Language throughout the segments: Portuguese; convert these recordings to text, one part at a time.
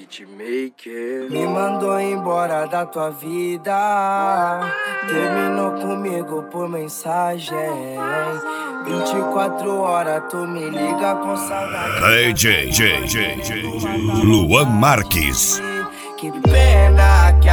Beatmaker. Me mandou embora da tua vida, terminou comigo por mensagem. 24 horas tu me liga com saudade. DJ Luan Marques. Que pena que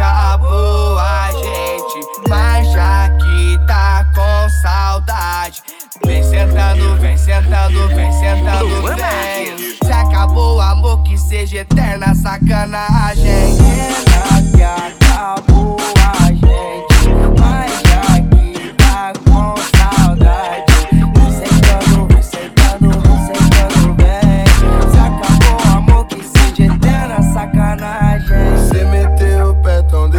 acabou a gente, mas já que tá com saudade, vem sentando, vem sentando, vem sentando, vem. Se acabou o amor, que seja eterna sacanagem. Pena que acabou a gente, mas já que tá com saudade, vem sentando, vem sentando, vem sentando, vem. Se acabou o amor, que seja eterna sacanagem. Você meteu o pé tão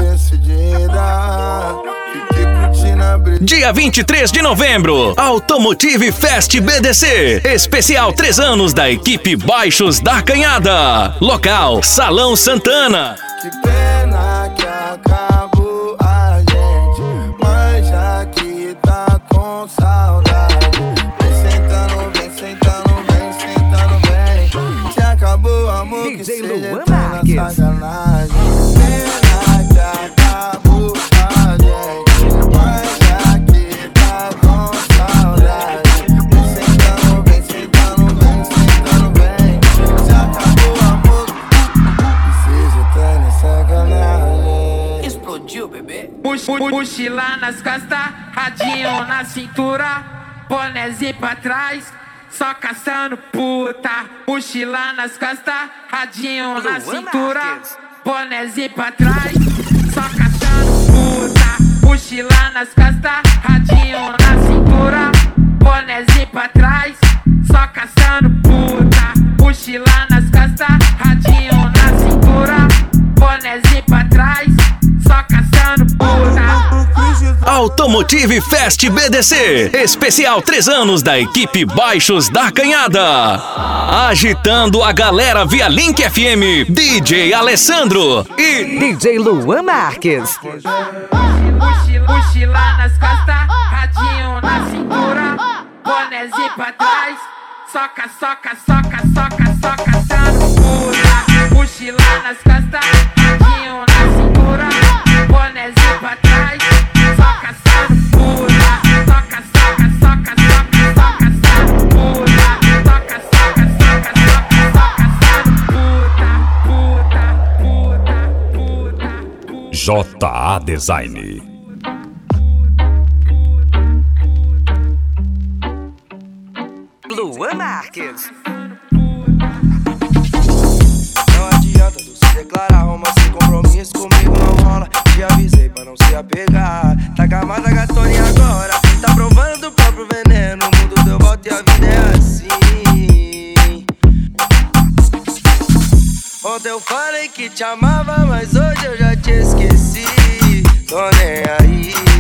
decidida, fiquei curtindo a brisa. Dia 23 de novembro, Automotive Fest BDC. Especial 3 anos da equipe Baixos da Canhada. Local, Salão Santana. Que pena que acabou a gente, mas já que tá com saudade, vem sentando, vem sentando, vem sentando, vem. Se acabou o amor, que DJ seja Luan eterna Marques. sacanagem. Pena que acabou a gente, mas já que tá com saudade, vem sentando, vem sentando, vem sentando, vem. Se acabou o amor, que seja eterna sacanagem. Explodiu, bebê. Mochila nas costas, radinho na cintura, bonézinho pra trás, só caçando puta. Mochila nas costas, radinho na cintura, bonézinho pra trás, só caçando puta. Mochila nas costas, radinho na cintura, bonézinho pra trás, só caçando puta. Mochila nas costas, radinho na cintura, bonézinho pra trás, só caçando puta. Automotive Fest BDC. Especial 3 anos da equipe Baixos da Canhada. Agitando a galera via Link FM, DJ Alessandro e DJ Luan Marques. Mochila nas costas, radinho na cintura, bonézinho pra trás, soca, soca, soca, soca, soca, caçando puta. Mochila nas costas, radinho na cintura, bonézinho pra trás, só caçando puta. Soca, soca, soca, soca, soca, caçando puta. Soca, soca, soca, soca, soca, caçando puta, puta, puta, puta. JA Design. Luan Marques. Não adianta tu se declarar, romance sem compromisso comigo não rola. Te avisei pra não se apegar. Tá gamada gatoninha agora, tá provando do próprio veneno. O mundo deu volta e a vida é assim. Ontem eu falei que te amava, mas hoje eu já te esqueci. Tô nem aí.